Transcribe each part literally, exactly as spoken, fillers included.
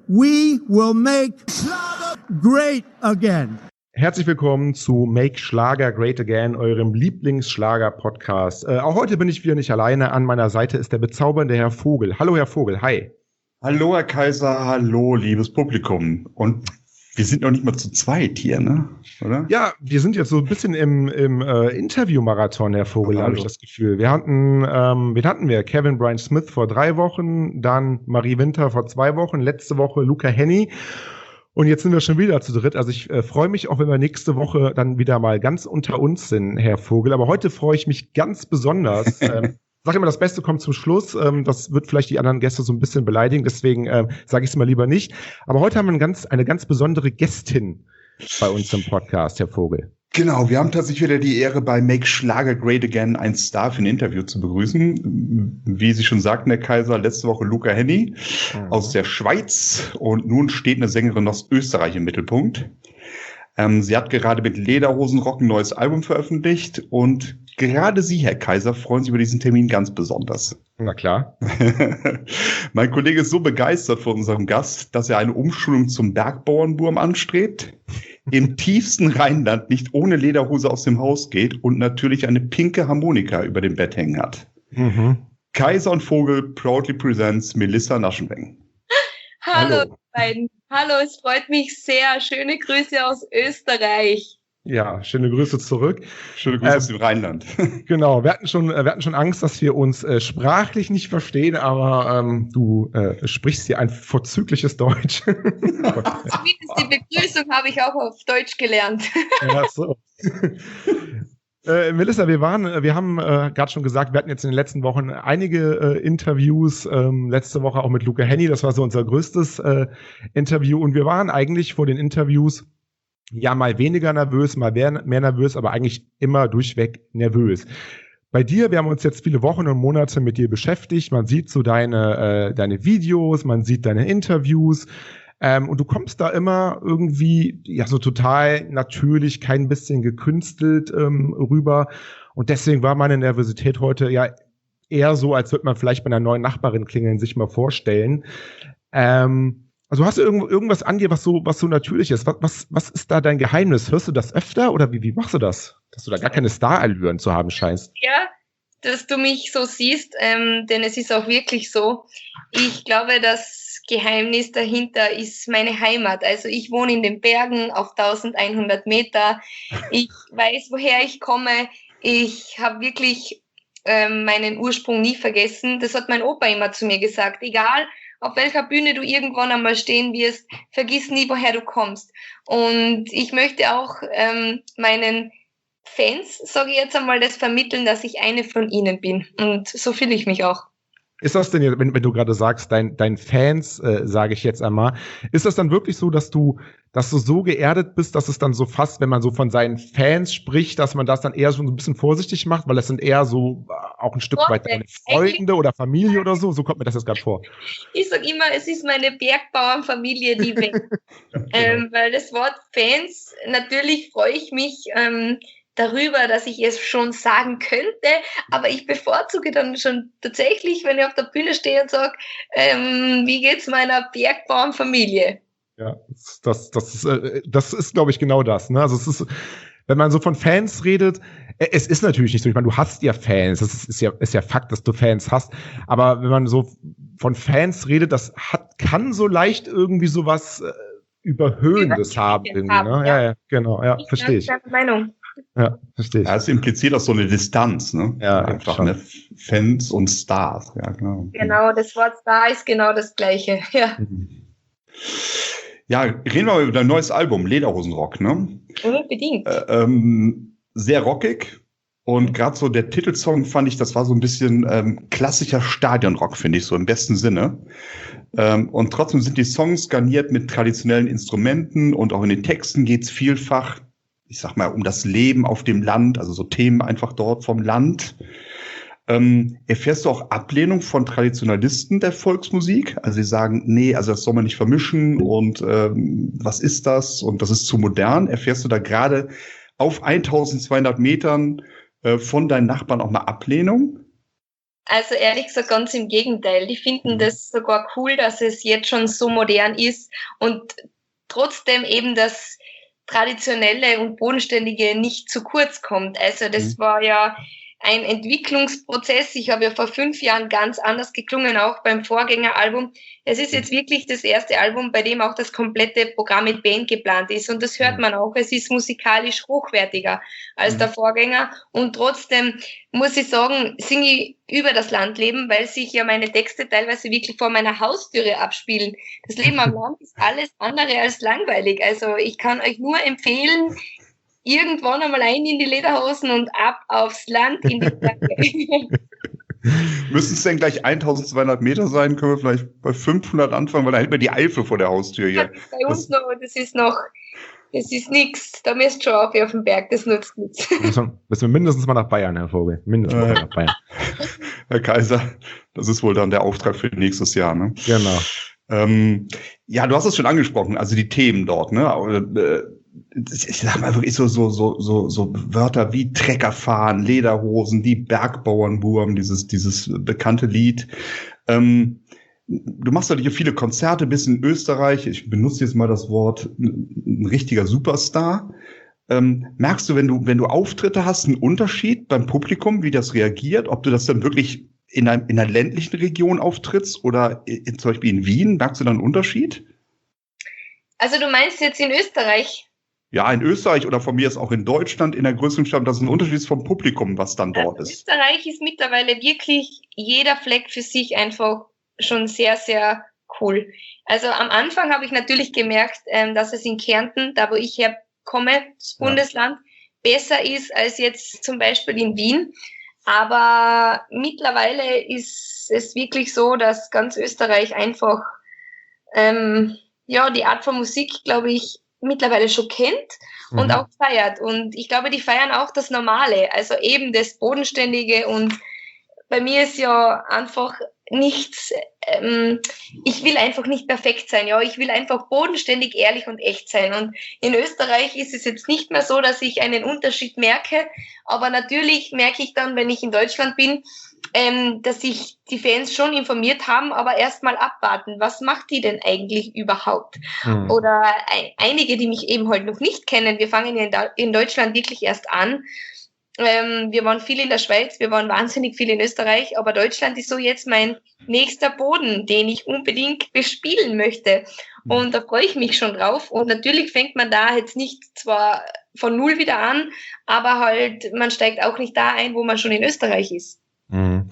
We will make Schlager great again. Herzlich willkommen zu Make Schlager Great Again, eurem Lieblingsschlager-Podcast. Äh, auch heute bin ich wieder nicht alleine. An meiner Seite ist der bezaubernde Herr Vogel. Hallo, Herr Vogel. Hi. Hallo, Herr Kaiser. Hallo, liebes Publikum. Und wir sind noch nicht mal zu zweit hier, ne? Oder? Ja, wir sind jetzt so ein bisschen im, im äh, Interview-Marathon, Herr Vogel, Hallo. habe ich das Gefühl. Wir hatten, ähm, wen hatten wir? Kevin Brian Smith vor drei Wochen, dann Marie Winter vor zwei Wochen, letzte Woche Luca Hänni. Und jetzt sind wir schon wieder zu dritt. Also ich äh, freue mich auch, wenn wir nächste Woche dann wieder mal ganz unter uns sind, Herr Vogel. Aber heute freue ich mich ganz besonders. ähm, Sag immer, das Beste kommt zum Schluss. Ähm, das wird vielleicht die anderen Gäste so ein bisschen beleidigen. Deswegen ähm, sage ich es mal lieber nicht. Aber heute haben wir eine ganz, eine ganz besondere Gästin bei uns im Podcast, Herr Vogel. Genau, wir haben tatsächlich wieder die Ehre, bei Make Schlager Great Again einen Star für ein Interview zu begrüßen. Wie Sie schon sagten, Herr Kaiser, letzte Woche Luca Hänni mhm. aus der Schweiz. Und nun steht eine Sängerin aus Österreich im Mittelpunkt. Ähm, sie hat gerade mit Lederhosenrock ein neues Album veröffentlicht. Und gerade Sie, Herr Kaiser, freuen sich über diesen Termin ganz besonders. Na klar. Mein Kollege ist so begeistert von unserem Gast, dass er eine Umschulung zum Bergbauernwurm anstrebt, im tiefsten Rheinland nicht ohne Lederhose aus dem Haus geht und natürlich eine pinke Harmonika über dem Bett hängen hat. Mhm. Kaiser und Vogel proudly presents Melissa Naschenweng. Hallo, Hallo. Beiden. Hallo, es freut mich sehr. Schöne Grüße aus Österreich. Ja, schöne Grüße zurück. Schöne Grüße ähm, aus dem Rheinland. Genau, wir hatten schon, wir hatten schon Angst, dass wir uns äh, sprachlich nicht verstehen, aber ähm, du äh, sprichst hier ein vorzügliches Deutsch. Zumindest die Begrüßung habe ich auch auf Deutsch gelernt. Ja, so. Äh, Melissa, wir waren, wir haben äh, gerade schon gesagt, wir hatten jetzt in den letzten Wochen einige äh, Interviews, ähm, letzte Woche auch mit Luca Hänni, das war so unser größtes äh, Interview und wir waren eigentlich vor den Interviews ja mal weniger nervös, mal mehr, mehr nervös, aber eigentlich immer durchweg nervös. Bei dir, wir haben uns jetzt viele Wochen und Monate mit dir beschäftigt, man sieht so deine, äh, deine Videos, man sieht deine Interviews, Ähm, und du kommst da immer irgendwie ja so total natürlich, kein bisschen gekünstelt ähm, rüber. Und deswegen war meine Nervosität heute ja eher so, als würde man vielleicht bei einer neuen Nachbarin klingeln, sich mal vorstellen. Ähm, also hast du irgend, irgendwas an dir, was so, was so natürlich ist? Was, was, was ist da dein Geheimnis? Hörst du das öfter oder wie, wie machst du das? Dass du da gar keine Star-Allüren zu haben scheinst. Ja, dass du mich so siehst, ähm, denn es ist auch wirklich so. Ich glaube, dass Geheimnis dahinter ist meine Heimat. Also ich wohne in den Bergen auf eintausendeinhundert Meter. Ich weiß, woher ich komme. Ich habe wirklich ähm, meinen Ursprung nie vergessen. Das hat mein Opa immer zu mir gesagt. Egal, auf welcher Bühne du irgendwann einmal stehen wirst, vergiss nie, woher du kommst. Und ich möchte auch ähm, meinen Fans, sage ich jetzt einmal, das vermitteln, dass ich eine von ihnen bin. Und so fühle ich mich auch. Ist das denn, wenn, wenn du gerade sagst, dein, dein Fans, äh, sage ich jetzt einmal, ist das dann wirklich so, dass du, dass du so geerdet bist, dass es dann so fast, wenn man so von seinen Fans spricht, dass man das dann eher so ein bisschen vorsichtig macht, weil es sind eher so äh, auch ein Stück weit deine Freunde oder Familie oder so? So kommt mir das jetzt gerade vor. Ich sag immer, es ist meine Bergbauernfamilie, die weg. Genau. ähm, weil das Wort Fans, natürlich freue ich mich, ähm, darüber, dass ich es schon sagen könnte, aber ich bevorzuge dann schon tatsächlich, wenn ich auf der Bühne stehe und sage, ähm, wie geht's meiner Bergbauernfamilie? Ja, das, das ist, äh, das ist, glaube ich, genau das. Ne? Also es ist, wenn man so von Fans redet, äh, es ist natürlich nicht so. Ich meine, du hast ja Fans, das ist, ist ja, ist ja Fakt, dass du Fans hast. Aber wenn man so von Fans redet, das hat, kann so leicht irgendwie sowas äh, Überhöhendes haben, irgendwie. Haben, ne? Ja. ja, ja, genau, ja, verstehe ich. Deine Meinung. Ja, verstehe ich. Ja, es impliziert auch so eine Distanz, ne? Ja, einfach, ne? Fans und Stars, ja, genau. Genau, das Wort Star ist genau das Gleiche, ja. Ja, reden wir über dein neues Album, Lederhosenrock, ne? Unbedingt. Äh, ähm, sehr rockig. Und gerade so der Titelsong fand ich, das war so ein bisschen ähm, klassischer Stadionrock, finde ich, so im besten Sinne. Ähm, und trotzdem sind die Songs garniert mit traditionellen Instrumenten und auch in den Texten geht's vielfach, ich sag mal, um das Leben auf dem Land, also so Themen einfach dort vom Land. Ähm, erfährst du auch Ablehnung von Traditionalisten der Volksmusik? Also sie sagen, nee, also das soll man nicht vermischen und ähm, was ist das? Und das ist zu modern. Erfährst du da gerade auf eintausendzweihundert Metern äh, von deinen Nachbarn auch mal Ablehnung? Also ehrlich gesagt ganz im Gegenteil. Die finden das sogar cool, dass es jetzt schon so modern ist und trotzdem eben das Traditionelle und Bodenständige nicht zu kurz kommt. Also das mhm. war ja ein Entwicklungsprozess. Ich habe ja vor fünf Jahren ganz anders geklungen, auch beim Vorgängeralbum. Es ist jetzt wirklich das erste Album, bei dem auch das komplette Programm mit Band geplant ist. Und das hört man auch. Es ist musikalisch hochwertiger als mhm. der Vorgänger. Und trotzdem muss ich sagen, singe ich über das Landleben, weil sich ja meine Texte teilweise wirklich vor meiner Haustüre abspielen. Das Leben am Land ist alles andere als langweilig. Also ich kann euch nur empfehlen, irgendwann einmal ein in die Lederhosen und ab aufs Land in die Berge. Müssen es denn gleich eintausendzweihundert Meter sein? Können wir vielleicht bei fünfhundert anfangen, weil da hält man die Eifel vor der Haustür hier. Ja, bei uns das noch, das ist noch, das ist nichts. Da müsst schon auf, auf den Berg, das nutzt nichts. Müssen wir mindestens mal nach Bayern, Herr Vogel. Mindestens mal nach Bayern. Herr Kaiser, das ist wohl dann der Auftrag für nächstes Jahr, ne? Genau. Ähm, ja, du hast es schon angesprochen, also die Themen dort, ne? Äh, ich sag mal wirklich so, so, so, so, so Wörter wie Treckerfahren, Lederhosen, die Bergbauernwurm, dieses, dieses bekannte Lied. Ähm, du machst natürlich viele Konzerte, bist in Österreich. Ich benutze jetzt mal das Wort ein richtiger Superstar. Ähm, merkst du, wenn du, wenn du Auftritte hast, einen Unterschied beim Publikum, wie das reagiert? Ob du das dann wirklich in einer, in einer ländlichen Region auftrittst oder in, zum Beispiel in Wien? Merkst du da einen Unterschied? Also du meinst jetzt in Österreich? Ja, in Österreich oder von mir ist auch in Deutschland, in der größeren Stadt, das ist ein Unterschied vom Publikum, was dann dort also ist. Österreich ist mittlerweile wirklich jeder Fleck für sich einfach schon sehr, sehr cool. Also am Anfang habe ich natürlich gemerkt, ähm, dass es in Kärnten, da wo ich herkomme, das Bundesland, ja. besser ist als jetzt zum Beispiel in Wien. Aber mittlerweile ist es wirklich so, dass ganz Österreich einfach ähm, ja die Art von Musik, glaube ich, mittlerweile schon kennt und mhm. auch feiert. Und ich glaube, die feiern auch das Normale, also eben das Bodenständige. Und bei mir ist ja einfach nichts, ähm, ich will einfach nicht perfekt sein, ja, ich will einfach bodenständig, ehrlich und echt sein. Und in Österreich ist es jetzt nicht mehr so, dass ich einen Unterschied merke, aber natürlich merke ich dann, wenn ich in Deutschland bin, ähm, dass sich die Fans schon informiert haben, aber erstmal abwarten, was macht die denn eigentlich überhaupt? Mhm. Oder ein, einige, die mich eben halt noch nicht kennen, wir fangen ja in, da, in Deutschland wirklich erst an. Ähm, wir waren viel in der Schweiz, wir waren wahnsinnig viel in Österreich, aber Deutschland ist so jetzt mein nächster Boden, den ich unbedingt bespielen möchte. Und da freue ich mich schon drauf. Und natürlich fängt man da jetzt nicht zwar von null wieder an, aber halt, man steigt auch nicht da ein, wo man schon in Österreich ist. Mhm.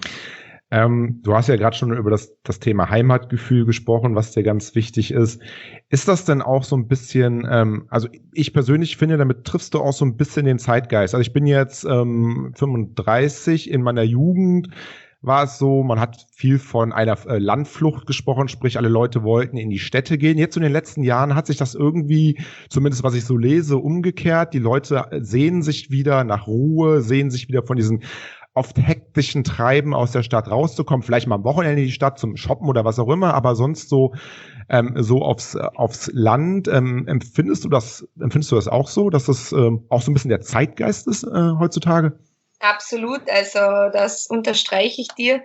Ähm, du hast ja gerade schon über das, das Thema Heimatgefühl gesprochen, was dir ganz wichtig ist. Ist das denn auch so ein bisschen, ähm, also ich persönlich finde, damit triffst du auch so ein bisschen den Zeitgeist. Also ich bin jetzt ähm, fünfunddreißig, in meiner Jugend war es so, man hat viel von einer äh, Landflucht gesprochen, sprich alle Leute wollten in die Städte gehen. Jetzt in den letzten Jahren hat sich das irgendwie, zumindest was ich so lese, umgekehrt. Die Leute sehnen sich wieder nach Ruhe, sehnen sich wieder von diesen oft hektischen Treiben aus der Stadt rauszukommen, vielleicht mal am Wochenende in die Stadt zum Shoppen oder was auch immer, aber sonst so ähm, so aufs aufs Land. Ähm, empfindest du das? Empfindest du das auch so, dass das ähm, auch so ein bisschen der Zeitgeist ist äh, heutzutage? Absolut, also das unterstreiche ich dir.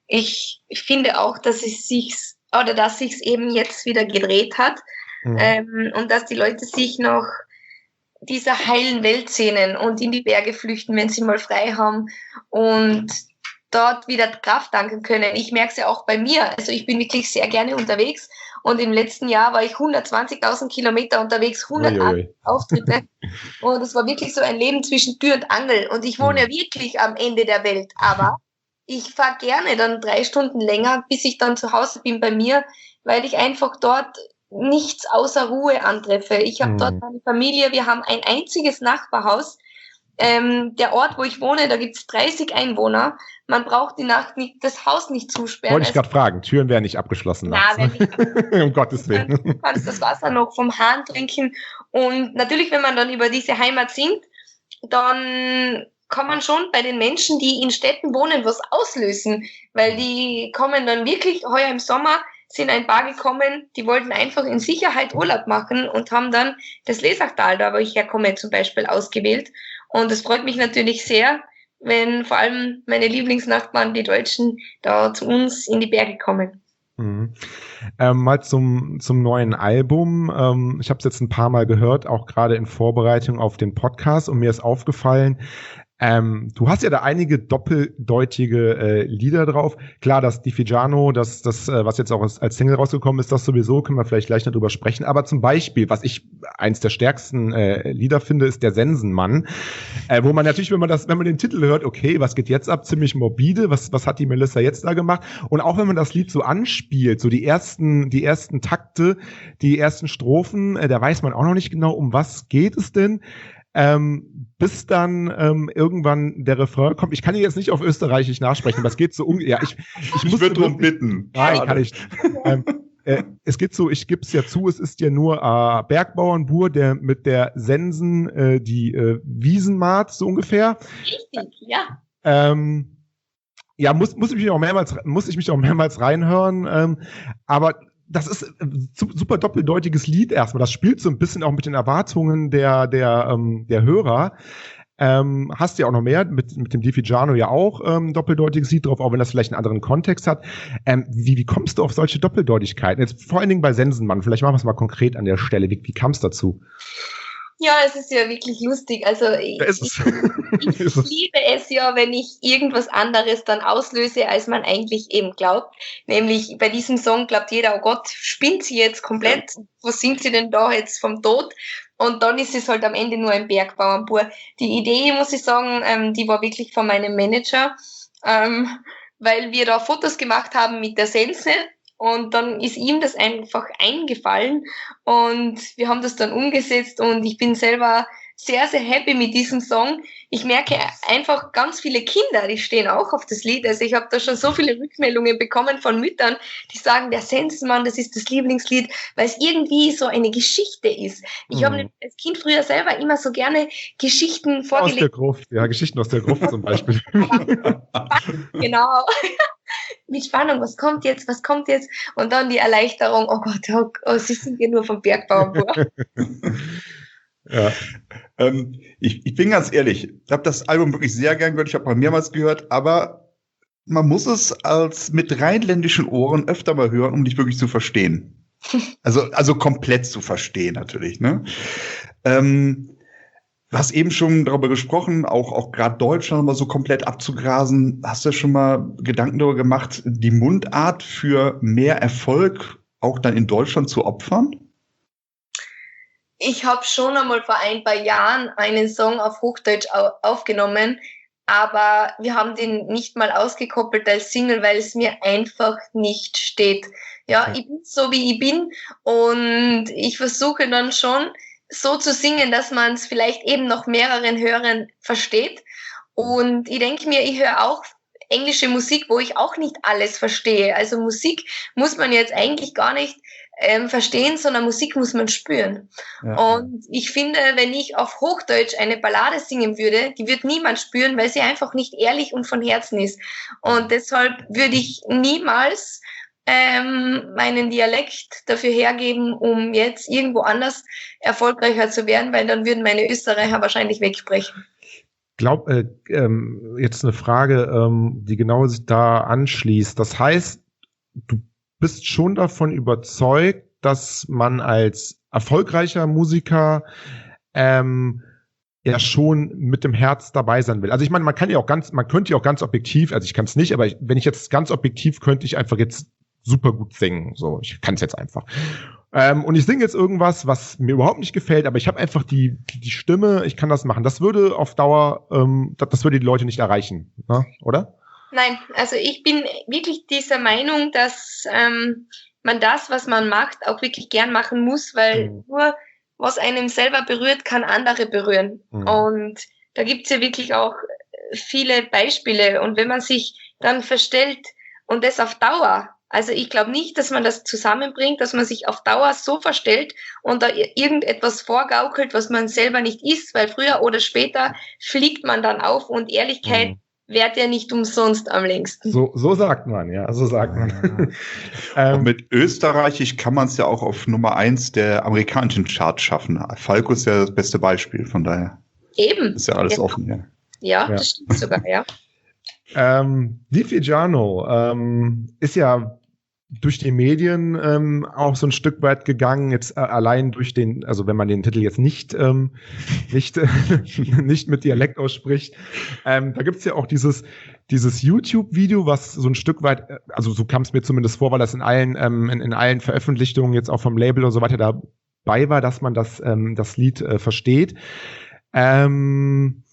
Ich finde auch, dass es sich oder dass sich's eben jetzt wieder gedreht hat mhm. ähm, und dass die Leute sich noch dieser heilen Welt sehnen und in die Berge flüchten, wenn sie mal frei haben und dort wieder Kraft tanken können. Ich merke es ja auch bei mir. Also ich bin wirklich sehr gerne unterwegs und im letzten Jahr war ich hundertzwanzigtausend Kilometer unterwegs, hundert Auftritte und es war wirklich so ein Leben zwischen Tür und Angel und ich wohne ja wirklich am Ende der Welt, aber ich fahre gerne dann drei Stunden länger, bis ich dann zu Hause bin bei mir, weil ich einfach dort nichts außer Ruhe antreffe. Ich habe mhm. dort meine Familie, wir haben ein einziges Nachbarhaus. Ähm, der Ort, wo ich wohne, da gibt's dreißig Einwohner. Man braucht die Nacht nicht, das Haus nicht zusperren. Wollte ich gerade fragen, Türen wären nicht abgeschlossen. Na, wenn nicht. Um Gottes Willen. Du kannst das Wasser noch vom Hahn trinken. Und natürlich, wenn man dann über diese Heimat singt, dann kann man schon bei den Menschen, die in Städten wohnen, was auslösen. Weil die kommen dann wirklich, heuer im Sommer, sind ein paar gekommen, die wollten einfach in Sicherheit Urlaub machen und haben dann das Lesachtal, da wo ich herkomme, zum Beispiel ausgewählt. Und es freut mich natürlich sehr, wenn vor allem meine Lieblingsnachbarn, die Deutschen, da zu uns in die Berge kommen. Mhm. Ähm, mal zum, zum neuen Album. Ähm, ich habe es jetzt ein paar Mal gehört, auch gerade in Vorbereitung auf den Podcast, und mir ist aufgefallen, ähm, du hast ja da einige doppeldeutige äh, Lieder drauf. Klar, das Di Figiano, das, das, äh, was jetzt auch als, als Single rausgekommen ist, das sowieso, können wir vielleicht gleich noch drüber sprechen. Aber zum Beispiel, was ich eins der stärksten äh, Lieder finde, ist der Sensenmann. Äh, wo man natürlich, wenn man das, wenn man den Titel hört, okay, was geht jetzt ab? Ziemlich morbide, was, was hat die Melissa jetzt da gemacht? Und auch wenn man das Lied so anspielt, so die ersten, die ersten Takte, die ersten Strophen, äh, da weiß man auch noch nicht genau, um was geht es denn. Ähm, bis dann ähm, irgendwann der Refrain kommt. Ich kann hier jetzt nicht auf Österreichisch nachsprechen, aber es geht so um. Ja, ich, ich, ich muss würde darum bitten. Nein, kann ich. ähm, äh, es geht so, ich gebe es ja zu, es ist ja nur äh, Bergbauernbur, der mit der Sensen äh, die äh, Wiesen maht, so ungefähr. Richtig, ja. Ähm, ja, muss, muss ich mich auch mehrmals, muss ich mich auch mehrmals reinhören, ähm, aber das ist ein super doppeldeutiges Lied erstmal. Das spielt so ein bisschen auch mit den Erwartungen der, der, ähm, der Hörer. Ähm, hast ja auch noch mehr, mit, mit dem Di Figiano ja auch ähm, doppeldeutiges Lied drauf, auch wenn das vielleicht einen anderen Kontext hat. Ähm, wie, wie kommst du auf solche Doppeldeutigkeiten? Jetzt vor allen Dingen bei Sensenmann. Vielleicht machen wir es mal konkret an der Stelle. Wie, wie kam es dazu? Ja, es ist ja wirklich lustig. Also ich, Da ist es. ich, ich liebe es ja, wenn ich irgendwas anderes dann auslöse, als man eigentlich eben glaubt. Nämlich bei diesem Song glaubt jeder, oh Gott, spinnt sie jetzt komplett? Was singt sie denn da jetzt vom Tod? Und dann ist es halt am Ende nur ein Bergbauernbur. Die Idee, muss ich sagen, ähm, die war wirklich von meinem Manager, ähm, weil wir da Fotos gemacht haben mit der Sense. Und dann ist ihm das einfach eingefallen und wir haben das dann umgesetzt und ich bin selber sehr, sehr happy mit diesem Song. Ich merke einfach, ganz viele Kinder, die stehen auch auf das Lied. Also ich habe da schon so viele Rückmeldungen bekommen von Müttern, die sagen, der Sensenmann, das ist das Lieblingslied, weil es irgendwie so eine Geschichte ist. Ich mhm. habe als Kind früher selber immer so gerne Geschichten vorgelegt. Aus der Gruft, ja, Geschichten aus der Gruft zum Beispiel. Genau. Mit Spannung, was kommt jetzt, was kommt jetzt? Und dann die Erleichterung, oh Gott, oh, oh, sie sind ja nur vom Bergbauernbur. Ja. Ähm, ich, ich bin ganz ehrlich, ich habe das Album wirklich sehr gern gehört, ich habe mal mehrmals gehört, aber man muss es als mit rheinländischen Ohren öfter mal hören, um dich wirklich zu verstehen. Also, also komplett zu verstehen natürlich, ne? Ähm, du hast eben schon darüber gesprochen, auch, auch gerade Deutschland mal so komplett abzugrasen. Hast du schon mal Gedanken darüber gemacht, die Mundart für mehr Erfolg auch dann in Deutschland zu opfern? Ich habe schon einmal vor ein paar Jahren einen Song auf Hochdeutsch au- aufgenommen, aber wir haben den nicht mal ausgekoppelt als Single, weil es mir einfach nicht steht. Ja, ich bin so, wie ich bin und ich versuche dann schon so zu singen, dass man es vielleicht eben noch mehreren Hörern versteht. Und ich denke mir, ich höre auch englische Musik, wo ich auch nicht alles verstehe. Also Musik muss man jetzt eigentlich gar nicht ähm, verstehen, sondern Musik muss man spüren. Ja. Und ich finde, wenn ich auf Hochdeutsch eine Ballade singen würde, die wird niemand spüren, weil sie einfach nicht ehrlich und von Herzen ist. Und deshalb würde ich niemals ähm, meinen Dialekt dafür hergeben, um jetzt irgendwo anders erfolgreicher zu werden, weil dann würden meine Österreicher wahrscheinlich wegbrechen. Glaub, äh, ähm, jetzt eine Frage, ähm, die genau sich da anschließt. Das heißt, du bist schon davon überzeugt, dass man als erfolgreicher Musiker ähm, ja schon mit dem Herz dabei sein will. Also ich meine, man kann ja auch ganz, man könnte ja auch ganz objektiv, also ich kann es nicht, aber ich, wenn ich jetzt ganz objektiv, könnte ich einfach jetzt super gut singen. So, ich kann es jetzt einfach. Ähm, und ich singe jetzt irgendwas, was mir überhaupt nicht gefällt, aber ich habe einfach die die Stimme, ich kann das machen. Das würde auf Dauer, ähm, das, das würde die Leute nicht erreichen, ne? Oder? Nein, also ich bin wirklich dieser Meinung, dass ähm, man das, was man macht, auch wirklich gern machen muss, weil mhm. nur was einem selber berührt, kann andere berühren. Mhm. Und da gibt's ja wirklich auch viele Beispiele. Und wenn man sich dann verstellt und das auf Dauer, also ich glaube nicht, dass man das zusammenbringt, dass man sich auf Dauer so verstellt und da irgendetwas vorgaukelt, was man selber nicht ist, weil früher oder später fliegt man dann auf und Ehrlichkeit mhm. währt ja nicht umsonst am längsten. So, so sagt man, ja, so sagt man. ähm, und mit Österreichisch kann man es ja auch auf Nummer eins der amerikanischen Charts schaffen. Falco ist ja das beste Beispiel, von daher. Eben. Ist ja alles genau. offen, ja. Ja, Ja. das stimmt sogar, ja. Ähm, Di Figiano ähm, ist ja durch die Medien ähm, auch so ein Stück weit gegangen, jetzt äh, allein durch den, also wenn man den Titel jetzt nicht ähm, nicht äh, nicht mit Dialekt ausspricht, ähm, da gibt's ja auch dieses dieses YouTube-Video, was so ein Stück weit, äh, also so kam es mir zumindest vor, weil das in allen ähm, in, in allen Veröffentlichungen jetzt auch vom Label und so weiter dabei war, dass man das ähm, das Lied äh, versteht. Ähm,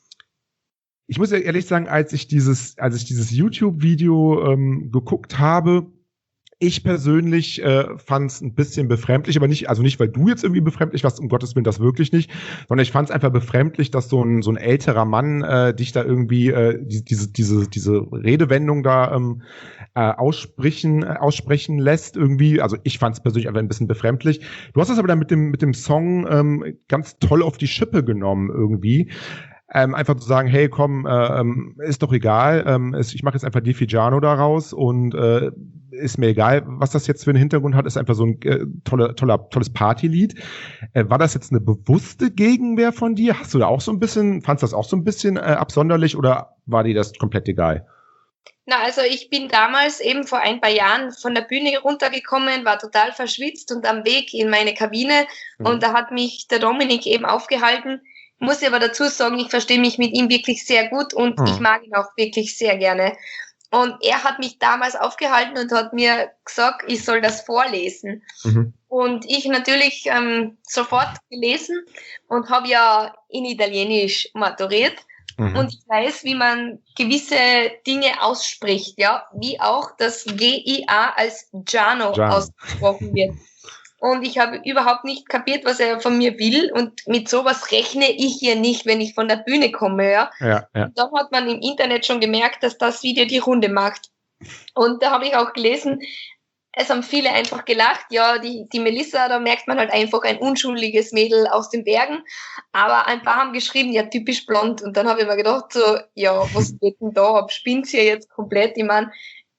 Ich muss ja ehrlich sagen, als ich dieses, als ich dieses YouTube-Video ähm, geguckt habe, ich persönlich äh, fand es ein bisschen befremdlich, aber nicht, also nicht, weil du jetzt irgendwie befremdlich warst, um Gottes Willen, das wirklich nicht, sondern ich fand es einfach befremdlich, dass so ein so ein älterer Mann äh, dich da irgendwie äh, die, diese diese diese Redewendung da ähm, äh, aussprechen äh, aussprechen lässt irgendwie. Also ich fand es persönlich einfach ein bisschen befremdlich. Du hast es aber dann mit dem mit dem Song ähm, ganz toll auf die Schippe genommen irgendwie. Ähm, einfach zu sagen, hey, komm, äh, ähm, ist doch egal, ähm, es, ich mache jetzt einfach Di Figiano daraus und äh, ist mir egal, was das jetzt für einen Hintergrund hat, ist einfach so ein äh, toller, toller, tolles Partylied. Äh, war das jetzt eine bewusste Gegenwehr von dir? Hast du da auch so ein bisschen, fandst du das auch so ein bisschen äh, absonderlich oder war dir das komplett egal? Na, also ich bin damals eben vor ein paar Jahren von der Bühne runtergekommen, war total verschwitzt und am Weg in meine Kabine Mhm. und da hat mich der Dominik eben aufgehalten. Muss ich aber dazu sagen, ich verstehe mich mit ihm wirklich sehr gut und Mhm. ich mag ihn auch wirklich sehr gerne. Und er hat mich damals aufgehalten und hat mir gesagt, ich soll das vorlesen. Mhm. Und ich natürlich ähm, sofort gelesen und habe ja in Italienisch maturiert. Mhm. Und ich weiß, wie man gewisse Dinge ausspricht, ja, wie auch das G I A als Giano Giano. ausgesprochen wird. Und ich habe überhaupt nicht kapiert, was er von mir will. Und mit sowas rechne ich hier nicht, wenn ich von der Bühne komme, ja. Ja, ja. Und dann hat man im Internet schon gemerkt, dass das Video die Runde macht. Und da habe ich auch gelesen, es haben viele einfach gelacht. Ja, die, die Melissa, da merkt man halt einfach ein unschuldiges Mädel aus den Bergen. Aber ein paar haben geschrieben, ja, typisch blond. Und dann habe ich mir gedacht, so, ja, was geht denn da ab? Spinnt's hier jetzt komplett? Ich meine,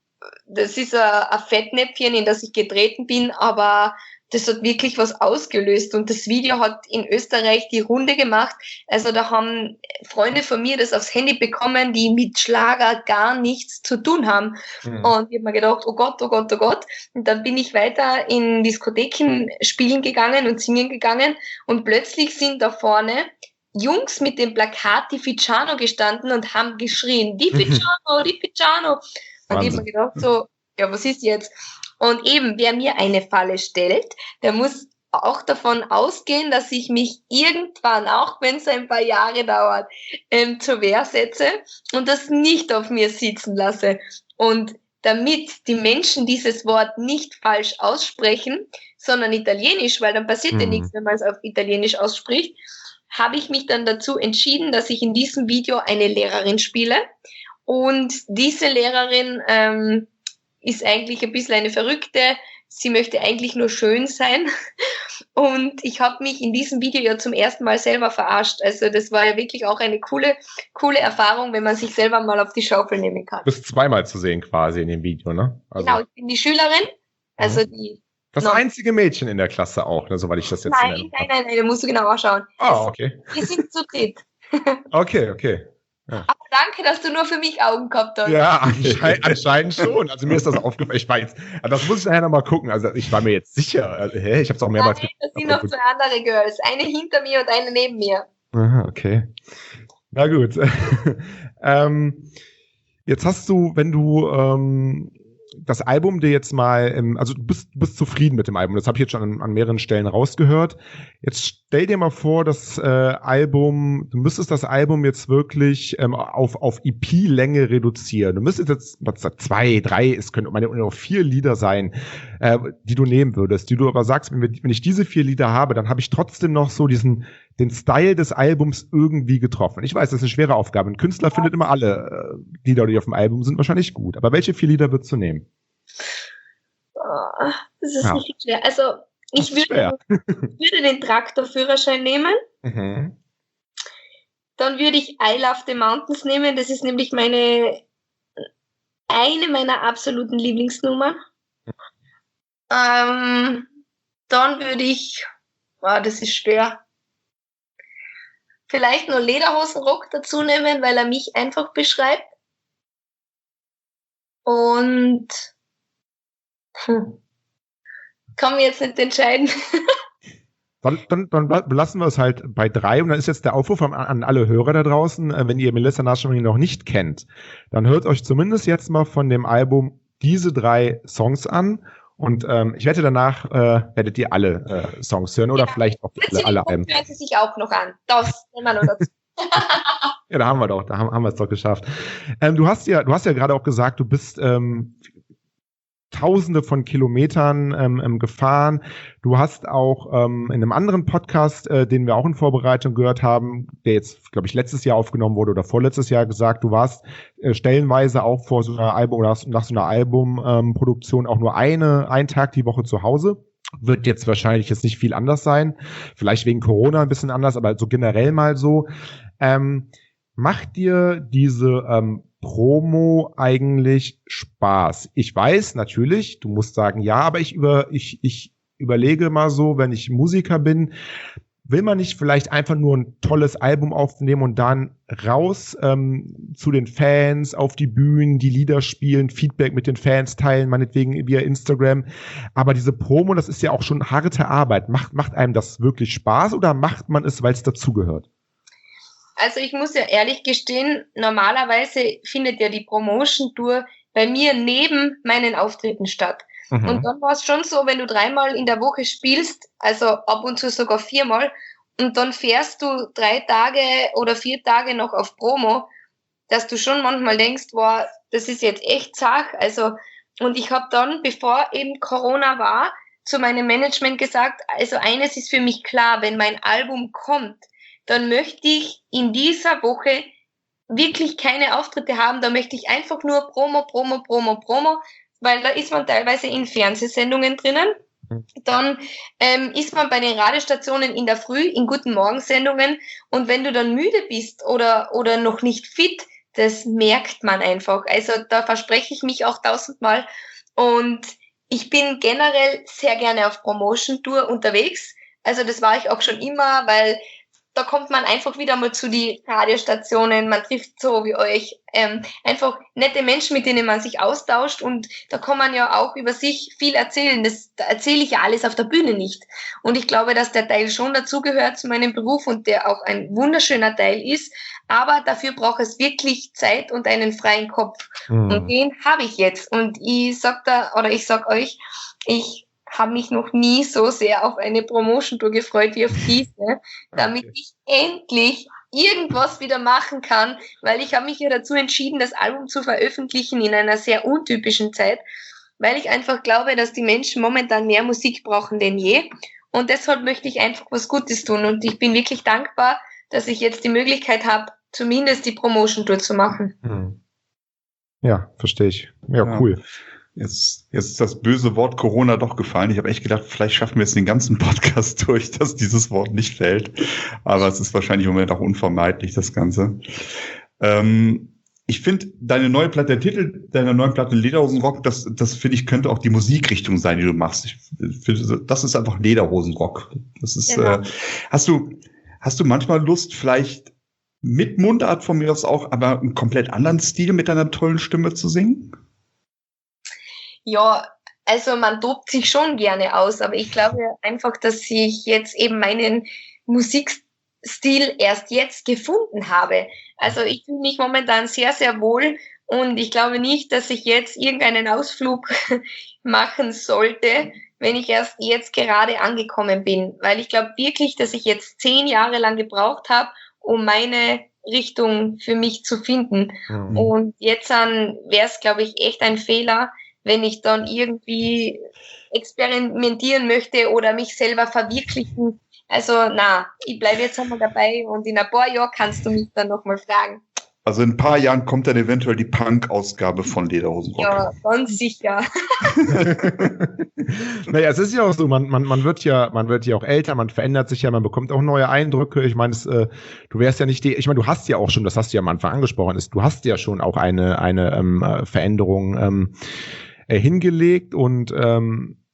das ist ein, ein Fettnäpfchen, in das ich getreten bin, aber das hat wirklich was ausgelöst und das Video hat in Österreich die Runde gemacht. Also da haben Freunde von mir das aufs Handy bekommen, die mit Schlager gar nichts zu tun haben. Mhm. Und ich habe mir gedacht, oh Gott, oh Gott, oh Gott. Und dann bin ich weiter in Diskotheken spielen gegangen und singen gegangen und plötzlich sind da vorne Jungs mit dem Plakat Di Figiano gestanden und haben geschrien, Di Figiano, Di Figiano. Und ich habe mir gedacht so, ja, was ist jetzt? Und eben, wer mir eine Falle stellt, der muss auch davon ausgehen, dass ich mich irgendwann, auch wenn es ein paar Jahre dauert, ähm, zur Wehr setze und das nicht auf mir sitzen lasse. Und damit die Menschen dieses Wort nicht falsch aussprechen, sondern Italienisch, weil dann passiert ja Mhm. nichts, wenn man es auf Italienisch ausspricht, habe ich mich dann dazu entschieden, dass ich in diesem Video eine Lehrerin spiele. Und diese Lehrerin ähm, ist eigentlich ein bisschen eine Verrückte. Sie möchte eigentlich nur schön sein. Und ich habe mich in diesem Video ja zum ersten Mal selber verarscht. Also das war ja wirklich auch eine coole, coole Erfahrung, wenn man sich selber mal auf die Schaufel nehmen kann. Du bist zweimal zu sehen quasi in dem Video, ne? Also Genau, ich bin die Schülerin. Also die. das No. einzige Mädchen in der Klasse auch, ne, soweit ich das jetzt in Nein, Erinnerung nein, habe. nein, nein, da musst du genauer schauen. Ah, okay. Wir sind zu dritt. Okay, okay. Aber danke, dass du nur für mich Augen gehabt hast. Ja, anscheinend, anscheinend schon. Also mir ist das aufgefallen. Ich war jetzt, also das muss ich nachher nochmal gucken. Also ich war mir jetzt sicher. Also, hä? Ich habe es auch mehrmals Nein, das sind noch zwei andere Girls. Eine hinter mir und eine neben mir. Aha, okay. Na gut. ähm, jetzt hast du, wenn du ähm, das Album dir jetzt mal, ähm, also du bist, du bist zufrieden mit dem Album, das habe ich jetzt schon an, an mehreren Stellen rausgehört. Jetzt stell dir mal vor, das äh, Album, du müsstest das Album jetzt wirklich ähm, auf, auf E P-Länge reduzieren. Du müsstest jetzt was, zwei, drei, es können meine auch vier Lieder sein, äh, die du nehmen würdest, die du aber sagst, wenn, wir, wenn ich diese vier Lieder habe, dann habe ich trotzdem noch so diesen den Style des Albums irgendwie getroffen. Ich weiß, das ist eine schwere Aufgabe. Ein Künstler ja. findet immer alle äh, Lieder, die auf dem Album sind, wahrscheinlich gut. Aber welche vier Lieder würdest du nehmen? Oh, das ist Ja. richtig schwer. Also ich würde, schwer. würde den Traktorführerschein nehmen. Mhm. Dann würde ich I Love the Mountains nehmen. Das ist nämlich meine eine meiner absoluten Lieblingsnummern. Ähm, dann würde ich, oh, das ist schwer. vielleicht nur Lederhosenrock dazu nehmen, weil er mich einfach beschreibt. Und hm, kann mir jetzt nicht entscheiden. Dann, dann, dann belassen wir es halt bei drei. Und dann ist jetzt der Aufruf an, an alle Hörer da draußen, äh, wenn ihr Melissa Naschamani noch nicht kennt, dann hört euch zumindest jetzt mal von dem Album diese drei Songs an. Und ähm, ich wette, danach äh, werdet ihr alle äh, Songs hören oder ja, vielleicht auch alle, alle Alben. Hören Sie sich auch noch an. Das nehmen wir noch dazu. Ja, da haben wir doch, da haben, haben wir es doch geschafft. Ähm, du hast ja, du hast ja gerade auch gesagt, du bist ähm, Tausende von Kilometern ähm, gefahren. Du hast auch ähm, in einem anderen Podcast, äh, den wir auch in Vorbereitung gehört haben, der jetzt, glaube ich, letztes Jahr aufgenommen wurde oder vorletztes Jahr gesagt, du warst äh, stellenweise auch vor so einer Album oder nach so einer Albumproduktion ähm, auch nur eine, einen Tag die Woche zu Hause. Wird jetzt wahrscheinlich jetzt nicht viel anders sein. Vielleicht wegen Corona ein bisschen anders, aber so generell mal so. Ähm, macht dir diese ähm, Promo eigentlich Spaß? Ich weiß natürlich, du musst sagen ja, aber ich über ich ich überlege mal so, wenn ich Musiker bin, will man nicht vielleicht einfach nur ein tolles Album aufnehmen und dann raus ähm, zu den Fans, auf die Bühnen, die Lieder spielen, Feedback mit den Fans teilen, meinetwegen via Instagram. Aber diese Promo, das ist ja auch schon harte Arbeit. Macht macht einem das wirklich Spaß oder macht man es, weil es dazugehört? Also ich muss ja ehrlich gestehen, normalerweise findet ja die Promotion-Tour bei mir neben meinen Auftritten statt. Mhm. Und dann war es schon so, wenn du dreimal in der Woche spielst, also ab und zu sogar viermal, und dann fährst du drei Tage oder vier Tage noch auf Promo, dass du schon manchmal denkst, boah, das ist jetzt echt zach. Also, und ich habe dann, bevor eben Corona war, zu meinem Management gesagt, also eines ist für mich klar, wenn mein Album kommt, dann möchte ich in dieser Woche wirklich keine Auftritte haben. Da möchte ich einfach nur Promo, Promo, Promo, Promo, weil da ist man teilweise in Fernsehsendungen drinnen. Dann ähm, ist man bei den Radiostationen in der Früh in Guten Morgen-Sendungen. Und wenn du dann müde bist oder oder noch nicht fit, das merkt man einfach. Also da verspreche ich mich auch tausendmal. Und ich bin generell sehr gerne auf Promotion-Tour unterwegs. Also das war ich auch schon immer, weil da kommt man einfach wieder mal zu die Radiostationen, man trifft so wie euch ähm, einfach nette Menschen, mit denen man sich austauscht, und da kann man ja auch über sich viel erzählen. Das da erzähle ich ja alles auf der Bühne nicht. Und ich glaube, dass der Teil schon dazugehört zu meinem Beruf und der auch ein wunderschöner Teil ist, aber dafür braucht es wirklich Zeit und einen freien Kopf. Mhm. Und den habe ich jetzt. Und ich sag da, oder ich sag euch, ich habe mich noch nie so sehr auf eine Promotion-Tour gefreut wie auf diese, damit okay. ich endlich irgendwas wieder machen kann, weil ich habe mich ja dazu entschieden, das Album zu veröffentlichen in einer sehr untypischen Zeit, weil ich einfach glaube, dass die Menschen momentan mehr Musik brauchen denn je, und deshalb möchte ich einfach was Gutes tun, und ich bin wirklich dankbar, dass ich jetzt die Möglichkeit habe, zumindest die Promotion-Tour zu machen. Hm. Ja, verstehe ich. Ja, ja, cool. Jetzt, jetzt ist das böse Wort Corona doch gefallen. Ich habe echt gedacht, vielleicht schaffen wir jetzt den ganzen Podcast durch, dass dieses Wort nicht fällt. Aber es ist wahrscheinlich im Moment auch unvermeidlich, das Ganze. Ähm, ich finde, deine neue Platte, der Titel deiner neuen Platte Lederhosenrock, das, das finde ich, könnte auch die Musikrichtung sein, die du machst. Ich finde, das ist einfach Lederhosenrock. Das ist, genau. äh, hast du, hast du manchmal Lust, vielleicht mit Mundart von mir aus auch, aber einen komplett anderen Stil mit deiner tollen Stimme zu singen? Ja, also man tobt sich schon gerne aus, aber ich glaube einfach, dass ich jetzt eben meinen Musikstil erst jetzt gefunden habe. Also ich fühle mich momentan sehr, sehr wohl, und ich glaube nicht, dass ich jetzt irgendeinen Ausflug machen sollte, wenn ich erst jetzt gerade angekommen bin. Weil ich glaube wirklich, dass ich jetzt zehn Jahre lang gebraucht habe, um meine Richtung für mich zu finden. Mhm. Und jetzt wäre es, glaube ich, echt ein Fehler, wenn ich dann irgendwie experimentieren möchte oder mich selber verwirklichen. Also na, ich bleibe jetzt einmal dabei, und in ein paar Jahren kannst du mich dann nochmal fragen. Also in ein paar Jahren kommt dann eventuell die Punk-Ausgabe von Lederhosenrock. Ja, ganz sicher. Naja, es ist ja auch so, man, man, man wird ja, man wird ja auch älter, man verändert sich ja, man bekommt auch neue Eindrücke. Ich meine, äh, du wärst ja nicht die, ich meine, du hast ja auch schon, das hast du ja am Anfang angesprochen, ist, du hast ja schon auch eine, eine ähm, Veränderung ähm, äh, hingelegt, und ähm,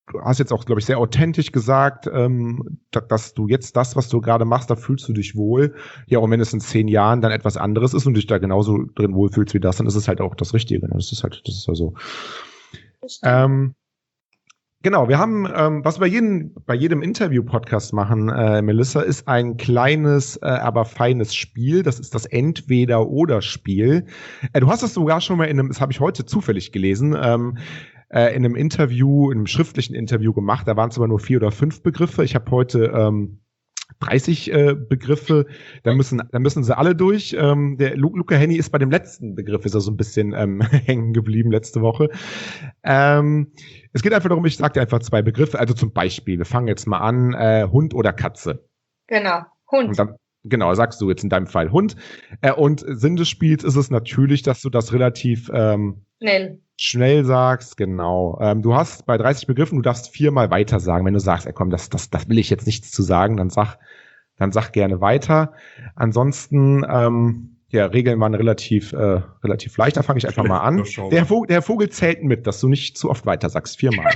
du hast jetzt auch, glaube ich, sehr authentisch gesagt, ähm, dass du jetzt das, was du gerade machst, da fühlst du dich wohl. Ja, und wenn es in zehn Jahren dann etwas anderes ist und dich da genauso drin wohlfühlst wie das, dann ist es halt auch das Richtige. Das ist halt, das ist ja so. Ähm, genau, wir haben, ähm, was wir bei jedem, bei jedem Interview-Podcast machen, äh, Melissa, ist ein kleines, äh, aber feines Spiel. Das ist das Entweder-oder-Spiel. Äh, du hast das sogar schon mal in einem, das habe ich heute zufällig gelesen, ähm, äh, in einem Interview, in einem schriftlichen Interview gemacht. Da waren es aber nur vier oder fünf Begriffe. Ich habe heute ähm, dreißig äh, Begriffe, da müssen, da müssen sie alle durch. Ähm, der Lu- Luca Henny ist bei dem letzten Begriff, ist er so ein bisschen ähm, hängen geblieben letzte Woche. Ähm, es geht einfach darum, ich sage dir einfach zwei Begriffe, also zum Beispiel, wir fangen jetzt mal an, äh, Hund oder Katze. Genau, Hund. Und dann, genau, sagst du jetzt in deinem Fall Hund. Äh, und Sinn des Spiels ist es natürlich, dass du das relativ ähm, Schnell. schnell sagst, genau. Ähm, du hast bei dreißig Begriffen, du darfst viermal weiter sagen. Wenn du sagst, ey, komm, das, das, das will ich jetzt nichts zu sagen, dann sag, dann sag gerne weiter. Ansonsten, ähm, ja, Regeln waren relativ, äh, relativ leicht. Da fange ich einfach mal an. Der Vogel, der Vogel zählt mit, dass du nicht zu oft weiter sagst. Viermal.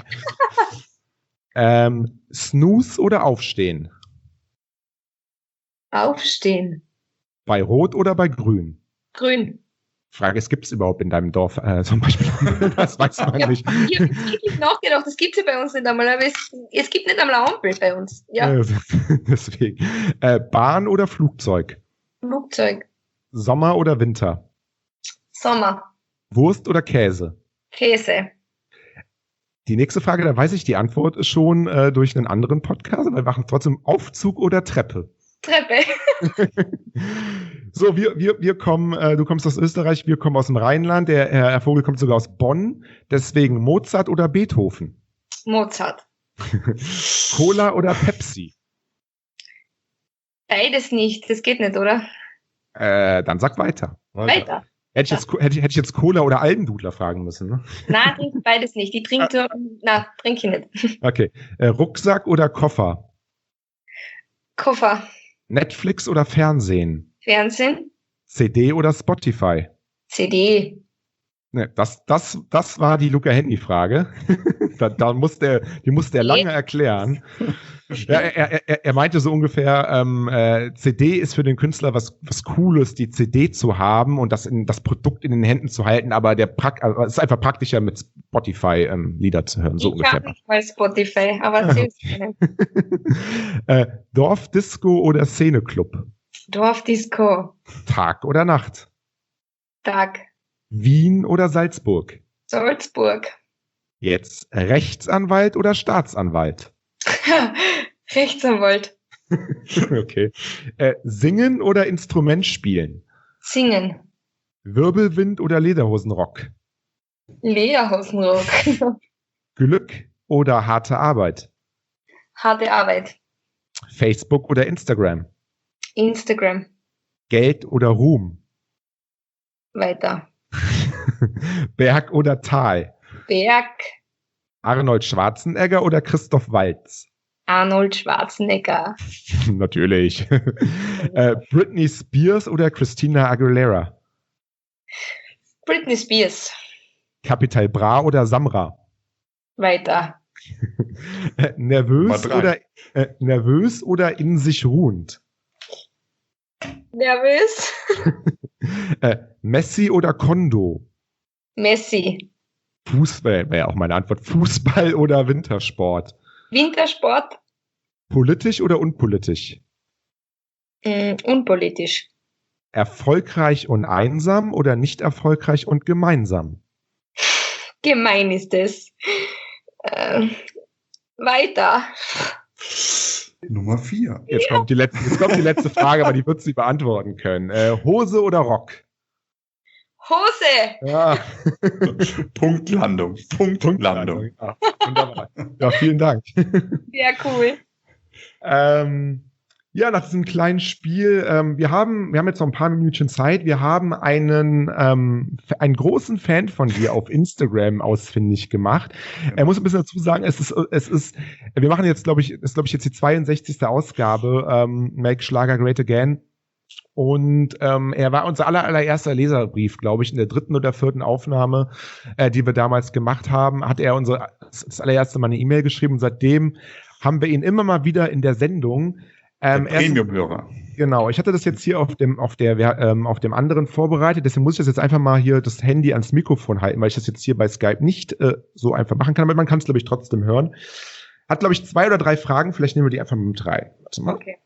ähm, Snooze oder Aufstehen? Aufstehen. Bei Rot oder bei Grün? Grün. Frage ist, gibt es überhaupt in deinem Dorf äh, zum Beispiel? Das weiß man Ja, nicht. ich habe wirklich nachgedacht, das gibt es ja bei uns nicht einmal, aber es, es gibt nicht einmal eine Ampel bei uns. Ja, Äh, deswegen. Äh, Bahn oder Flugzeug? Flugzeug. Sommer oder Winter? Sommer. Wurst oder Käse? Käse. Die nächste Frage, da weiß ich die Antwort schon äh, durch einen anderen Podcast, aber wir machen trotzdem Aufzug oder Treppe. Treppe. So, wir, wir, wir kommen, äh, du kommst aus Österreich, wir kommen aus dem Rheinland, der Herr Herr Vogel kommt sogar aus Bonn, deswegen Mozart oder Beethoven? Mozart. Cola oder Pepsi? Beides nicht, das geht nicht, oder? Äh, dann sag weiter. Weiter. Hätte ich, jetzt, hätte, ich, hätte ich jetzt Cola oder Almdudler fragen müssen, ne? Nein, trink beides nicht. Die trinkt, ah. Nein, trinke ich nicht. Okay. Äh, Rucksack oder Koffer? Koffer. Netflix oder Fernsehen? Fernsehen. C D oder Spotify? C D. Ne, das, das, das war die Luca Henny-Frage. da, da musste er, die musste er lange erklären. Ja, er, er, er meinte so ungefähr, ähm, äh, C D ist für den Künstler was, was Cooles, die C D zu haben und das, in, das Produkt in den Händen zu halten, aber der Prak- also es ist einfach praktischer, mit Spotify ähm, Lieder zu hören. So ich ungefähr. Ich nicht mal Spotify, aber erzähl's mir. äh, Dorfdisco oder Szeneclub? Dorfdisco. Tag oder Nacht? Tag. Wien oder Salzburg? Salzburg. Jetzt Rechtsanwalt oder Staatsanwalt? Rechtsanwalt. Okay. Äh, singen oder Instrument spielen? Singen. Wirbelwind oder Lederhosenrock? Lederhosenrock. Glück oder harte Arbeit? Harte Arbeit. Facebook oder Instagram? Instagram. Geld oder Ruhm? Weiter. Berg oder Tal? Berg. Arnold Schwarzenegger oder Christoph Waltz? Arnold Schwarzenegger. Natürlich. äh, Britney Spears oder Christina Aguilera? Britney Spears. Capital Bra oder Samra? Weiter. äh, nervös oder äh, nervös oder in sich ruhend? Nervös. äh, Messi oder Kondo? Messi. Fußball wäre ja auch meine Antwort. Fußball oder Wintersport? Wintersport. Politisch oder unpolitisch? Mm, unpolitisch. Erfolgreich und einsam oder nicht erfolgreich und gemeinsam? Gemein ist es. Äh, weiter. Nummer vier. Jetzt kommt die letzte, jetzt kommt die letzte Frage, aber die wird sie beantworten können. Äh, Hose oder Rock? Hose. Ja. Punktlandung. Punktlandung. Ja, wunderbar. Ja, vielen Dank. Sehr cool. ähm, ja, nach diesem kleinen Spiel, ähm, wir haben, wir haben jetzt noch ein paar Minütchen Zeit. Wir haben einen, ähm, einen großen Fan von dir auf Instagram ausfindig gemacht. Er muss ein bisschen dazu sagen, es ist, es ist, wir machen jetzt, glaube ich, ist, glaube ich, jetzt die zweiundsechzigste Ausgabe, ähm, Make Schlager Great Again. Und ähm, er war unser aller, allererster Leserbrief, glaube ich, in der dritten oder vierten Aufnahme, äh, die wir damals gemacht haben, hat er unser, das allererste Mal eine E-Mail geschrieben. Und seitdem haben wir ihn immer mal wieder in der Sendung. Ähm, der Premium-Hörer. Genau, ich hatte das jetzt hier auf dem, auf der, ähm, auf dem anderen vorbereitet. Deswegen muss ich das jetzt einfach mal hier das Handy ans Mikrofon halten, weil ich das jetzt hier bei Skype nicht äh, so einfach machen kann. Aber man kann es, glaube ich, trotzdem hören. Hat, glaube ich, zwei oder drei Fragen. Vielleicht nehmen wir die einfach mal mit rein. Warte mal. Okay.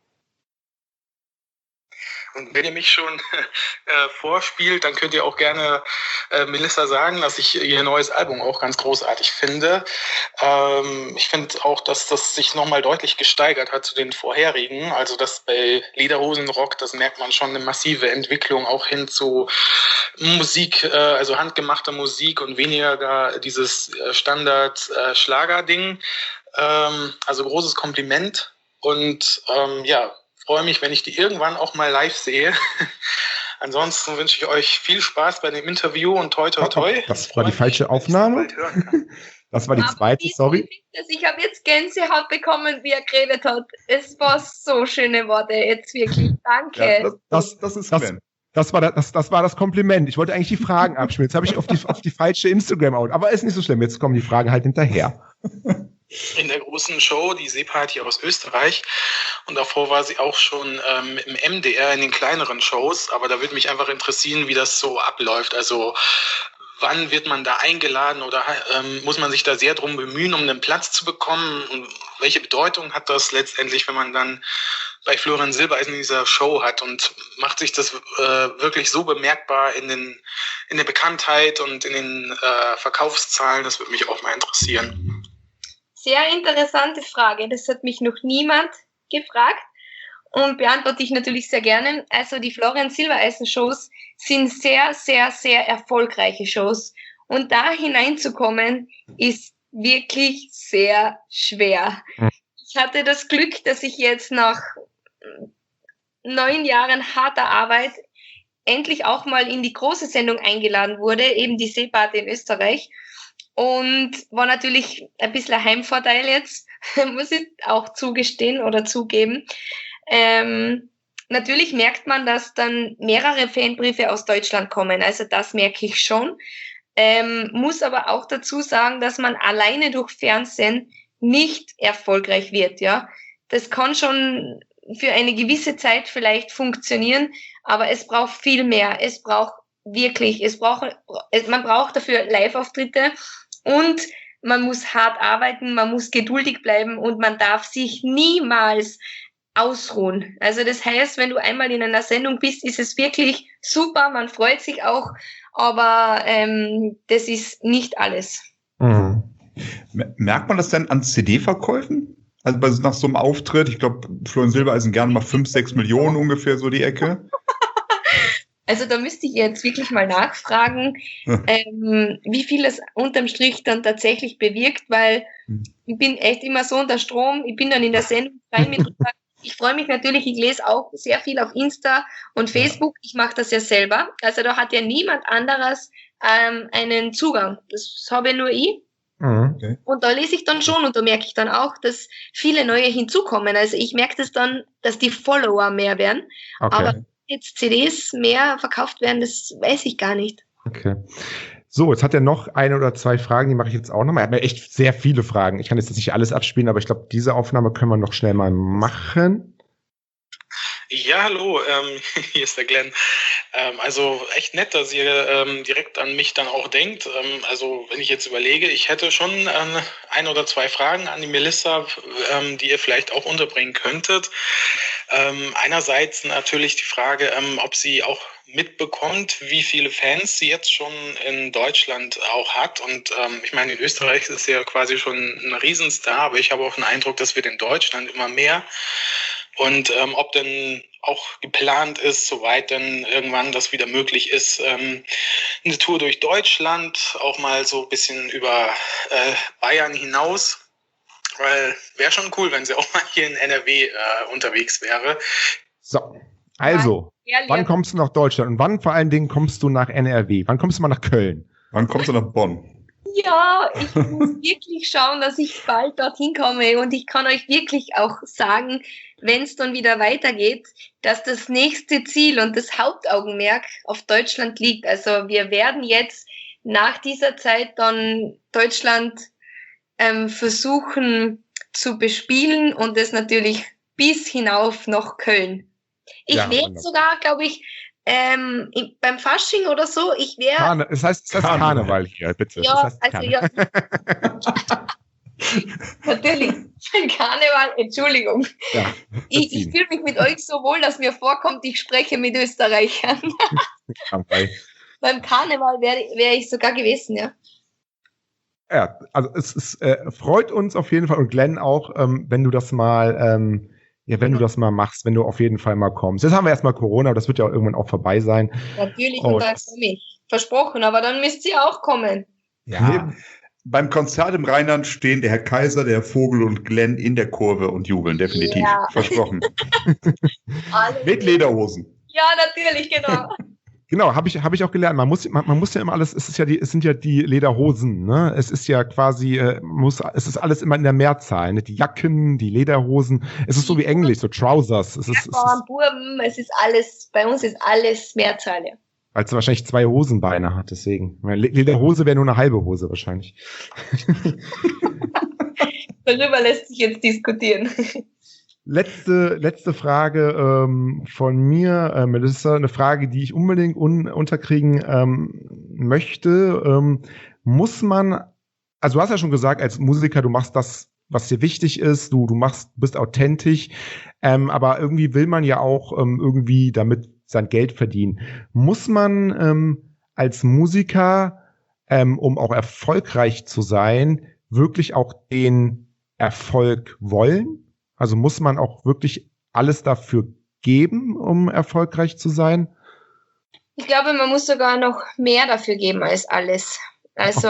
Und wenn ihr mich schon äh, vorspielt, dann könnt ihr auch gerne äh, Melissa sagen, dass ich ihr neues Album auch ganz großartig finde. Ähm, ich finde auch, dass das sich nochmal deutlich gesteigert hat zu den vorherigen. Also das bei Lederhosenrock, das merkt man schon eine massive Entwicklung auch hin zu Musik, äh, also handgemachter Musik und weniger gar dieses äh, Standard-Schlager-Ding. Ähm, also großes Kompliment und ähm, ja, freue mich, wenn ich die irgendwann auch mal live sehe. Ansonsten wünsche ich euch viel Spaß bei dem Interview und toi, toi, toi. Das war die falsche Aufnahme. Das war die zweite, sorry. Ich habe jetzt Gänsehaut bekommen, wie er geredet hat. Es war so schöne Worte, jetzt wirklich. Danke. Ja, das, das, das ist das, das, war das, das war das Kompliment. Ich wollte eigentlich die Fragen abspielen. Jetzt habe ich auf die, auf die falsche Instagram-Out. Aber ist nicht so schlimm. Jetzt kommen die Fragen halt hinterher. In der großen Show, die Seeparty aus Österreich. Und davor war sie auch schon ähm, im M D R in den kleineren Shows. Aber da würde mich einfach interessieren, wie das so abläuft. Also wann wird man da eingeladen oder ähm, muss man sich da sehr drum bemühen, um einen Platz zu bekommen? Und welche Bedeutung hat das letztendlich, wenn man dann bei Florian Silbereisen in dieser Show hat? Und macht sich das äh, wirklich so bemerkbar in, den, in der Bekanntheit und in den äh, Verkaufszahlen? Das würde mich auch mal interessieren. Sehr interessante Frage. Das hat mich noch niemand gefragt und beantworte ich natürlich sehr gerne. Also die Florian Silbereisen Shows sind sehr, sehr, sehr erfolgreiche Shows und da hineinzukommen ist wirklich sehr schwer. Ich hatte das Glück, dass ich jetzt nach neun Jahren harter Arbeit endlich auch mal in die große Sendung eingeladen wurde, eben die Seeparty in Österreich. Und war natürlich ein bisschen ein Heimvorteil jetzt, muss ich auch zugestehen oder zugeben. Ähm, natürlich merkt man, dass dann mehrere Fanbriefe aus Deutschland kommen, also das merke ich schon. Ähm, muss aber auch dazu sagen, dass man alleine durch Fernsehen nicht erfolgreich wird, ja. Das kann schon für eine gewisse Zeit vielleicht funktionieren, aber es braucht viel mehr. Es braucht wirklich, es braucht, man braucht dafür Live-Auftritte. Und man muss hart arbeiten, man muss geduldig bleiben und man darf sich niemals ausruhen. Also das heißt, wenn du einmal in einer Sendung bist, ist es wirklich super, man freut sich auch, aber ähm, das ist nicht alles. Mhm. Merkt man das denn an C D-Verkäufen? Also bei, nach so einem Auftritt, ich glaube, Florian Silbereisen gerne mal fünf, sechs Millionen ungefähr so die Ecke. Also da müsste ich jetzt wirklich mal nachfragen, ja. ähm, wie viel das unterm Strich dann tatsächlich bewirkt, weil hm. ich bin echt immer so unter Strom, ich bin dann in der Sendung frei mit. Ich freue mich natürlich, ich lese auch sehr viel auf Insta und Facebook, ich mache das ja selber, also da hat ja niemand anderes ähm, einen Zugang, das habe nur ich. Okay. Und da lese ich dann schon und da merke ich dann auch, dass viele neue hinzukommen, also ich merke das dann, dass die Follower mehr werden, okay. Aber jetzt C Ds mehr verkauft werden, das weiß ich gar nicht. Okay. So, jetzt hat er noch eine oder zwei Fragen, die mache ich jetzt auch nochmal. Er hat mir echt sehr viele Fragen. Ich kann jetzt nicht alles abspielen, aber ich glaube, diese Aufnahme können wir noch schnell mal machen. Ja, hallo, ähm, hier ist der Glenn. Ähm, also echt nett, dass ihr ähm, direkt an mich dann auch denkt. Ähm, also wenn ich jetzt überlege, ich hätte schon ähm, ein oder zwei Fragen an die Melissa, ähm, die ihr vielleicht auch unterbringen könntet. Ähm, einerseits natürlich die Frage, ähm, ob sie auch mitbekommt, wie viele Fans sie jetzt schon in Deutschland auch hat. Und ähm, ich meine, in Österreich ist sie ja quasi schon ein Riesenstar, aber ich habe auch den Eindruck, das wird in Deutschland immer mehr. Und ähm, ob denn auch geplant ist, soweit dann irgendwann das wieder möglich ist, ähm, eine Tour durch Deutschland, auch mal so ein bisschen über äh, Bayern hinaus. Weil wäre schon cool, wenn sie auch mal hier in N R W äh, unterwegs wäre. So, also, ja, ja, wann kommst du nach Deutschland und wann vor allen Dingen kommst du nach N R W? Wann kommst du mal nach Köln? Wann kommst du nach Bonn? Ja, ich muss wirklich schauen, dass ich bald dorthin komme und ich kann euch wirklich auch sagen, wenn es dann wieder weitergeht, dass das nächste Ziel und das Hauptaugenmerk auf Deutschland liegt. Also wir werden jetzt nach dieser Zeit dann Deutschland ähm, versuchen zu bespielen und das natürlich bis hinauf nach Köln. Ich Ja, werde wunderbar. sogar, glaube ich, ähm, in, beim Fasching oder so, ich wäre... Karne, es heißt, es heißt Karneval. Karneval hier, bitte. Ja, das heißt also Karneval. ja. Natürlich, Karneval, Entschuldigung. Ja, Ich, ich verziehen. fühle mich mit euch so wohl, dass mir vorkommt, ich spreche mit Österreichern. Karneval. Beim Karneval wäre wär ich sogar gewesen, ja. Ja, also es, es äh, freut uns auf jeden Fall und Glenn auch, ähm, wenn du das mal, ähm, ja, wenn du das mal machst, wenn du auf jeden Fall mal kommst. Jetzt haben wir erstmal Corona, aber das wird ja auch irgendwann auch vorbei sein. Natürlich, Oh, und da das- komme ich. Versprochen, aber dann müsst ihr auch kommen. Nee, beim Konzert im Rheinland stehen der Herr Kaiser, der Herr Vogel und Glenn in der Kurve und jubeln, definitiv. Ja. Versprochen. Alle- Mit Lederhosen. Ja, natürlich, genau. Genau, habe ich, hab ich auch gelernt. Man muss, man, man muss ja immer alles, es ist ja die, es sind ja die Lederhosen, ne? Es ist ja quasi, äh, muss, es ist alles immer in der Mehrzahl, ne? Die Jacken, die Lederhosen. Es ist so wie Englisch, so Trousers. Es ist, es ist, Frauen, Buben, es ist alles, bei uns ist alles Mehrzahl, ja. weil es wahrscheinlich zwei Hosenbeine hat, deswegen. Weil Le- Lederhose wäre nur eine halbe Hose wahrscheinlich. Darüber lässt sich jetzt diskutieren. Letzte, letzte Frage ähm, von mir, äh, Melissa, eine Frage, die ich unbedingt un unterkriegen ähm, möchte. Ähm, muss man, also du hast ja schon gesagt, als Musiker, du machst das, was dir wichtig ist, du, du machst, bist authentisch, ähm, aber irgendwie will man ja auch ähm, irgendwie damit sein Geld verdienen. Muss man ähm, als Musiker, ähm, um auch erfolgreich zu sein, wirklich auch den Erfolg wollen? Also muss man auch wirklich alles dafür geben, um erfolgreich zu sein? Ich glaube, man muss sogar noch mehr dafür geben als alles. Also,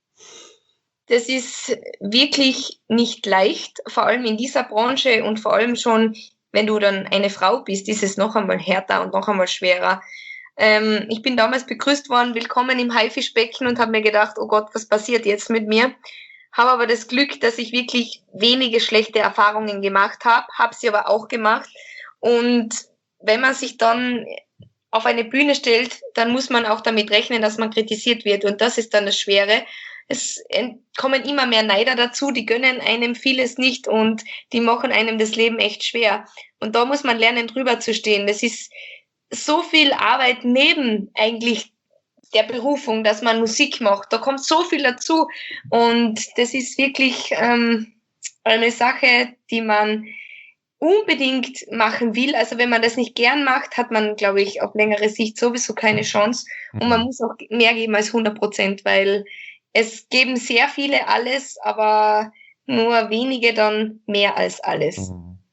das ist wirklich nicht leicht, vor allem in dieser Branche und vor allem schon, wenn du dann eine Frau bist, ist es noch einmal härter und noch einmal schwerer. Ähm, ich bin damals begrüßt worden, willkommen im Haifischbecken und habe mir gedacht, oh Gott, was passiert jetzt mit mir? Habe aber das Glück, dass ich wirklich wenige schlechte Erfahrungen gemacht habe, habe sie aber auch gemacht. Und wenn man sich dann auf eine Bühne stellt, dann muss man auch damit rechnen, dass man kritisiert wird. Und das ist dann das Schwere. Es kommen immer mehr Neider dazu, die gönnen einem vieles nicht und die machen einem das Leben echt schwer. Und da muss man lernen, drüber zu stehen. Das ist so viel Arbeit neben eigentlich der Berufung, dass man Musik macht. Da kommt so viel dazu und das ist wirklich ähm, eine Sache, die man unbedingt machen will. Also wenn man das nicht gern macht, hat man, glaube ich, auf längere Sicht sowieso keine Chance und man muss auch mehr geben als hundert Prozent, weil es geben sehr viele alles, aber nur wenige dann mehr als alles.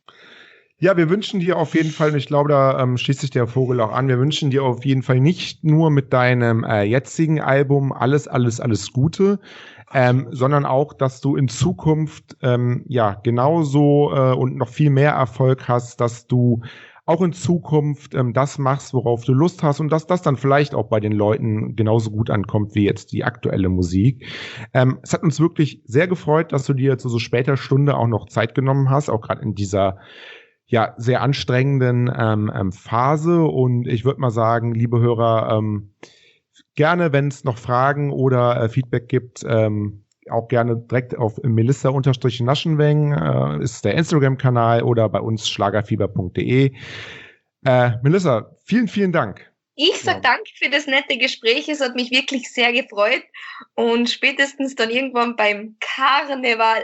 Ja, wir wünschen dir auf jeden Fall, und ich glaube, da ähm, schließt sich der Vogel auch an, wir wünschen dir auf jeden Fall nicht nur mit deinem äh, jetzigen Album alles, alles, alles Gute, ähm, sondern auch, dass du in Zukunft ähm, ja genauso äh, und noch viel mehr Erfolg hast, dass du auch in Zukunft ähm, das machst, worauf du Lust hast und dass das dann vielleicht auch bei den Leuten genauso gut ankommt wie jetzt die aktuelle Musik. Ähm, es hat uns wirklich sehr gefreut, dass du dir zu so später Stunde auch noch Zeit genommen hast, auch gerade in dieser ja sehr anstrengenden ähm, ähm, Phase. Und ich würde mal sagen, liebe Hörer, ähm, gerne, wenn es noch Fragen oder äh, Feedback gibt, ähm, auch gerne direkt auf Melissa-Naschenweng äh, ist der Instagram-Kanal oder bei uns schlagerfieber punkt de. Äh, Melissa, vielen, vielen Dank. Ich sag Ja. danke für das nette Gespräch. Es hat mich wirklich sehr gefreut. Und spätestens dann irgendwann beim Karneval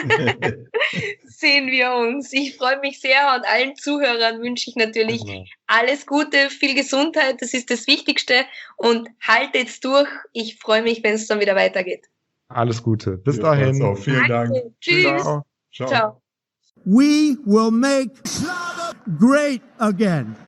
sehen wir uns. Ich freue mich sehr und allen Zuhörern wünsche ich natürlich alles Gute, viel Gesundheit. Das ist das Wichtigste. Und haltet's durch. Ich freue mich, wenn es dann wieder weitergeht. Alles Gute. Bis Wir dahin. freuen uns auch. Vielen Dank. Danke. Tschüss. Ciao. Ciao. Ciao. We will make Schlager great again.